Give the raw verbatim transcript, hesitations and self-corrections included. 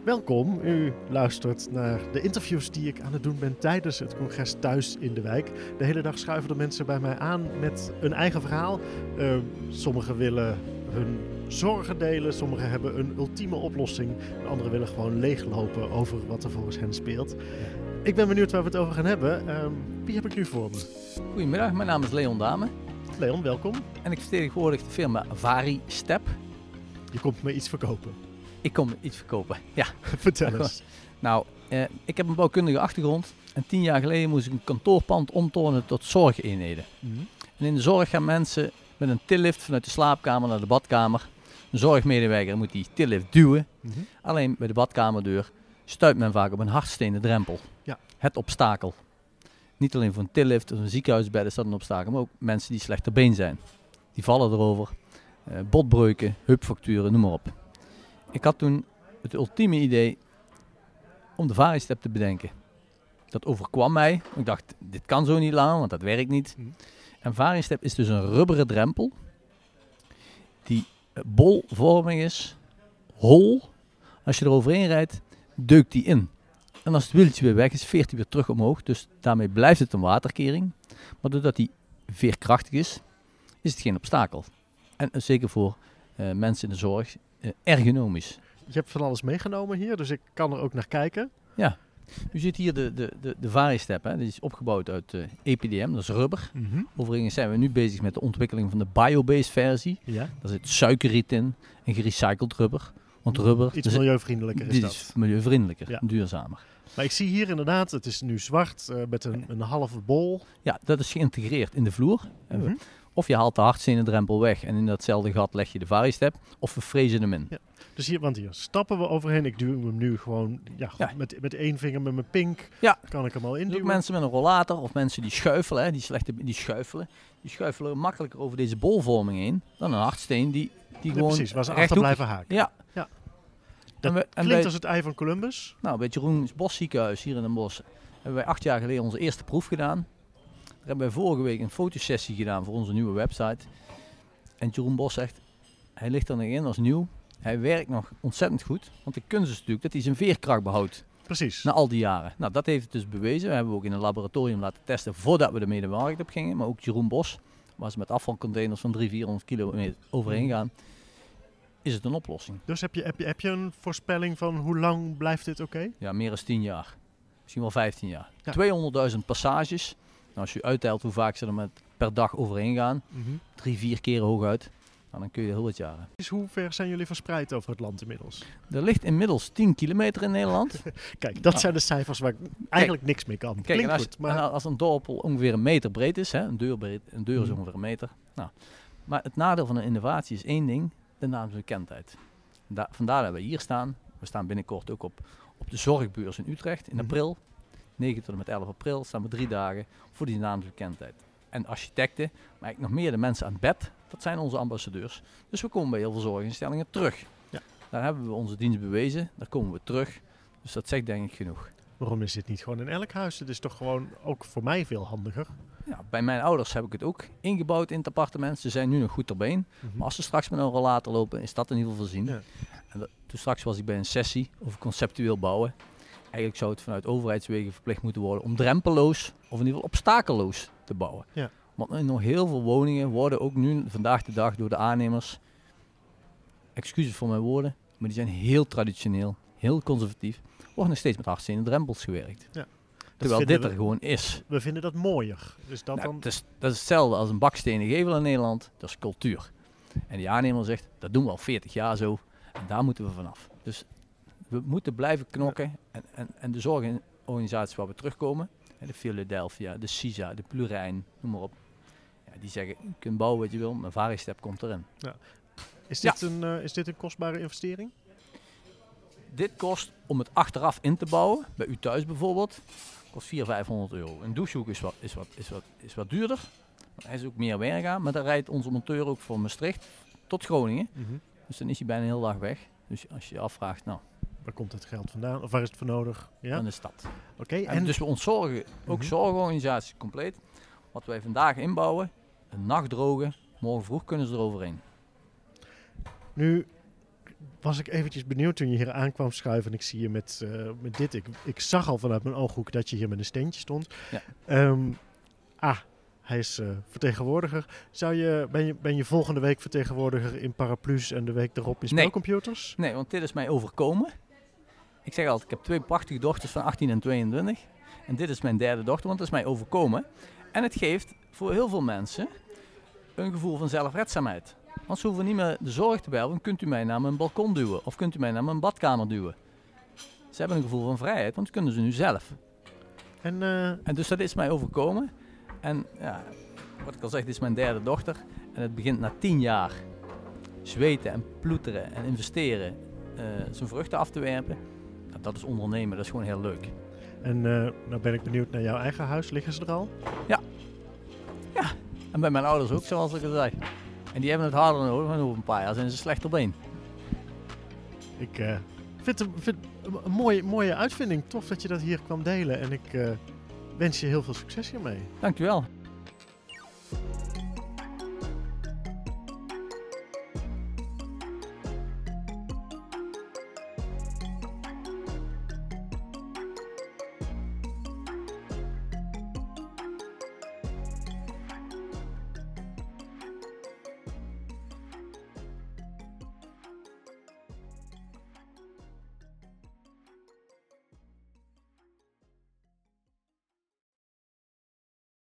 Welkom, u luistert naar de interviews die ik aan het doen ben tijdens het congres thuis in de wijk. De hele dag schuiven de mensen bij mij aan met een eigen verhaal. Uh, sommigen willen hun zorgen delen, sommigen hebben een ultieme oplossing. En anderen willen gewoon leeglopen over wat er volgens hen speelt. Ik ben benieuwd waar we het over gaan hebben. Uh, wie heb ik nu voor me? Goedemiddag, mijn naam is Leon Dame. Leon, welkom. En ik vertegenwoordig de firma VariStep. Je komt me iets verkopen. Ik kom iets verkopen, ja. Vertel eens. Nou, eh, ik heb een bouwkundige achtergrond. En tien jaar geleden moest ik een kantoorpand omtornen tot zorgeenheden. Mm-hmm. En in de zorg gaan mensen met een tillift vanuit de slaapkamer naar de badkamer. Een zorgmedewerker moet die tillift duwen. Mm-hmm. Alleen bij de badkamerdeur stuit men vaak op een hardstenen drempel. Ja. Het obstakel. Niet alleen voor een tillift of een ziekenhuisbed is dat een obstakel, maar ook mensen die slecht ter been zijn. Die vallen erover. Eh, botbreuken, heupfracturen, noem maar op. Ik had toen het ultieme idee om de VariStep te bedenken. Dat overkwam mij. Ik dacht, dit kan zo niet langer, want dat werkt niet. Mm. En VariStep is dus een rubberen drempel die bolvormig is, hol. Als je er overheen rijdt, deukt die in. En als het wieltje weer weg is, veert hij weer terug omhoog. Dus daarmee blijft het een waterkering. Maar doordat hij veerkrachtig is, is het geen obstakel. En uh, zeker voor uh, mensen in de zorg uh, ergonomisch. Je hebt van alles meegenomen hier, dus ik kan er ook naar kijken. Ja, u ziet hier de, de, de, de VariStep. Hè. Die is opgebouwd uit uh, E P D M, dat is rubber. Mm-hmm. Overigens zijn we nu bezig met de ontwikkeling van de biobased versie. Ja. Daar zit suikerriet in en gerecycled rubber. Want rubber... Iets dus, milieuvriendelijker is dit dat. is milieuvriendelijker, ja. Duurzamer. Maar ik zie hier inderdaad, het is nu zwart uh, met een, een halve bol. Ja, dat is geïntegreerd in de vloer. Mm-hmm. Of je haalt de hardstenen drempel weg en in datzelfde gat leg je de VariStep. Of we frezen hem in. Ja. Dus hier, want hier stappen we overheen. Ik duw hem nu gewoon ja, ja. Met, met één vinger met mijn pink. Ja. Kan ik hem al induwen. Dus ook mensen met een rollator of mensen die schuifelen, hè, die, slechte, die schuifelen. Die schuifelen makkelijker over deze bolvorming heen dan een hardsteen die, die ja, gewoon precies, waar ze achter blijven haken. Ja. ja. Dat en we, en klinkt bij, als het ei van Columbus. Nou, bij het Jeroen Bos ziekenhuis hier in Den Bosch hebben wij acht jaar geleden onze eerste proef gedaan. Daar hebben wij vorige week een fotosessie gedaan voor onze nieuwe website. En Jeroen Bos zegt, hij ligt er nog in als nieuw. Hij werkt nog ontzettend goed, want de kunst is natuurlijk dat hij zijn veerkracht behoudt. Precies. Na al die jaren. Nou, dat heeft het dus bewezen. We hebben ook in een laboratorium laten testen voordat we de medemarkt op gingen. Maar ook Jeroen Bos, waar ze met afvalcontainers van driehonderd, vierhonderd kilometer overheen gaan, is het een oplossing. Dus heb je, heb je, heb je een voorspelling van hoe lang blijft dit oké? Okay? Ja, meer dan tien jaar. Misschien wel vijftien jaar. Ja. tweehonderdduizend passages. Nou, als je uittelt hoe vaak ze er met per dag overheen gaan, mm-hmm. drie, vier keer hooguit. Nou, dan kun je heel wat jaren. Dus hoe ver zijn jullie verspreid over het land inmiddels? Er ligt inmiddels tien kilometer in Nederland. Kijk, dat nou. zijn de cijfers waar ik eigenlijk kijk, niks mee kan. Kijk, en als, goed, maar... en als een dorp ongeveer een meter breed is, hè, een deur, breed, een deur is ongeveer een meter. Nou, maar het nadeel van een innovatie is één ding, de naamsbekendheid. Da- vandaar dat we hier staan. We staan binnenkort ook op, op de zorgbeurs in Utrecht in april. negen tot en met elf april staan we drie dagen voor die naamsbekendheid. En architecten, maar eigenlijk nog meer de mensen aan het bed, dat zijn onze ambassadeurs. Dus we komen bij heel veel zorginstellingen terug. Ja. Daar hebben we onze dienst bewezen, daar komen we terug. Dus dat zegt denk ik genoeg. Waarom is dit niet gewoon in elk huis? Het is toch gewoon ook voor mij veel handiger? Ja, bij mijn ouders heb ik het ook ingebouwd in het appartement. Ze zijn nu nog goed ter been. Mm-hmm. Maar als ze straks met een rollator lopen, is dat in ieder geval voorzien. Ja. En dat, toen straks was ik bij een sessie over conceptueel bouwen. Eigenlijk zou het vanuit overheidswegen verplicht moeten worden om drempeloos of in ieder geval obstakelloos te bouwen. Ja. Want nog heel veel woningen worden ook nu vandaag de dag door de aannemers, excuses voor mijn woorden, maar die zijn heel traditioneel, heel conservatief, wordt nog steeds met hardstenen drempels gewerkt. Ja. Terwijl dit er we, gewoon is. We vinden dat mooier. Dus dat, nou, dan... het is, dat is hetzelfde als een bakstenen gevel in Nederland, dat is cultuur. En die aannemer zegt, dat doen we al veertig jaar zo en daar moeten we vanaf. Dus we moeten blijven knokken ja. en, en, en de zorgorganisaties waar we terugkomen, de Philadelphia, de CISA, de Plurijn, noem maar op. Ja, die zeggen, je kunt bouwen wat je wil, maar VariStep komt erin. Ja. Is, dit ja. een, uh, is dit een kostbare investering? Dit kost, om het achteraf in te bouwen, bij u thuis bijvoorbeeld, kost vierhonderd, vijfhonderd euro. Een douchehoek is wat, is wat, is wat, is wat duurder. Hij is ook meer werk aan, maar dan rijdt onze monteur ook van Maastricht tot Groningen. Mm-hmm. Dus dan is hij bijna een hele dag weg. Dus als je je afvraagt, nou... Waar komt het geld vandaan? Of waar is het voor nodig? Ja? Van de stad. Okay, en, en dus we ontzorgen, ook mm-hmm. zorgorganisaties compleet. Wat wij vandaag inbouwen, een nacht drogen, morgen vroeg kunnen ze eroverheen. Nu was ik eventjes benieuwd toen je hier aankwam schuiven. En ik zie je met, uh, met dit. Ik, ik zag al vanuit mijn ooghoek dat je hier met een steentje stond. Ja. Um, ah, hij is uh, vertegenwoordiger. Zou je, ben, je, ben je volgende week vertegenwoordiger in Paraplu's en de week daarop in spelcomputers? Nee. nee, want dit is mij overkomen. Ik zeg altijd, ik heb twee prachtige dochters van achttien en tweeëntwintig. En dit is mijn derde dochter, want het is mij overkomen. En het geeft voor heel veel mensen een gevoel van zelfredzaamheid. Want ze hoeven niet meer de zorg te bellen. Kunt u mij naar mijn balkon duwen? Of kunt u mij naar mijn badkamer duwen? Ze hebben een gevoel van vrijheid, want dat kunnen ze nu zelf. En, uh... en dus dat is mij overkomen. En ja, wat ik al zeg, dit is mijn derde dochter. En het begint na tien jaar zweten en ploeteren en investeren uh, zijn vruchten af te werpen. Nou, dat is ondernemen, dat is gewoon heel leuk. En uh, nou ben ik benieuwd naar jouw eigen huis. Liggen ze er al? Ja. Ja, en bij mijn ouders ook, zoals ik al zei. En die hebben het harder nodig, want over een paar jaar zijn ze slecht op één. Ik uh, vind het vind een mooie, mooie uitvinding. Tof dat je dat hier kwam delen. En ik uh, wens je heel veel succes hiermee. Dankjewel.